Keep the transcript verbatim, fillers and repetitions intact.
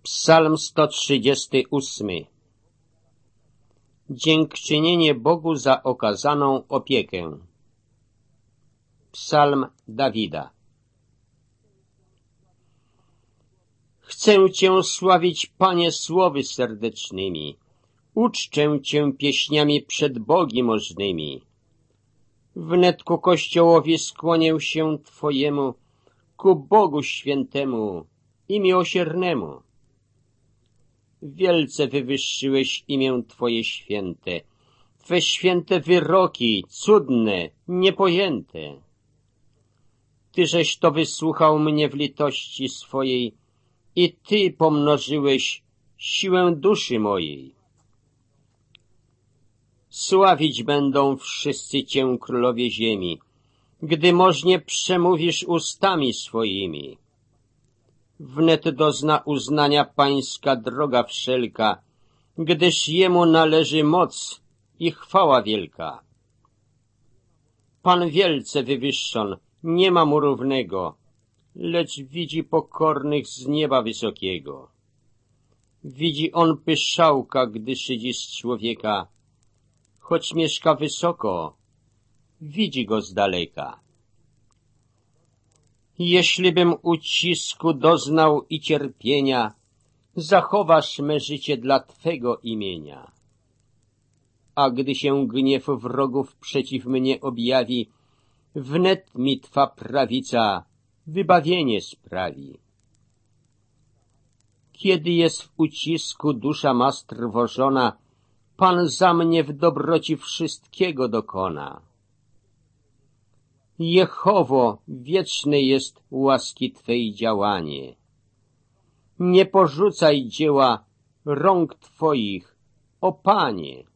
Psalm sto trzydziesty ósmy. Dziękczynienie Bogu za okazaną opiekę. Psalm Dawida. Chcę Cię sławić, Panie, słowy serdecznymi. Uczczę Cię pieśniami przed bogi możnymi. Wnet ku Kościołowi skłonię się Twojemu, ku Bogu świętemu i miłosiernemu. Wielce wywyższyłeś imię Twoje święte, Twe święte wyroki, cudne, niepojęte. Tyżeś to wysłuchał mnie w litości swojej i Ty pomnożyłeś siłę duszy mojej. Sławić będą wszyscy Cię, królowie ziemi, gdy możnie przemówisz ustami swoimi. Wnet dozna uznania pańska droga wszelka, gdyż Jemu należy moc i chwała wielka. Pan wielce wywyższon, nie ma mu równego, lecz widzi pokornych z nieba wysokiego. Widzi on pyszałka, gdy szydzi z człowieka, choć mieszka wysoko, widzi go z daleka. Jeślibym ucisku doznał i cierpienia, zachowasz me życie dla Twego imienia. A gdy się gniew wrogów przeciw mnie objawi, wnet mi Twa prawica wybawienie sprawi. Kiedy jest w ucisku dusza ma strwożona, Pan za mnie w dobroci wszystkiego dokona. Jehowo, wieczne jest łaski Twej działanie. Nie porzucaj dzieła rąk Twoich, o Panie.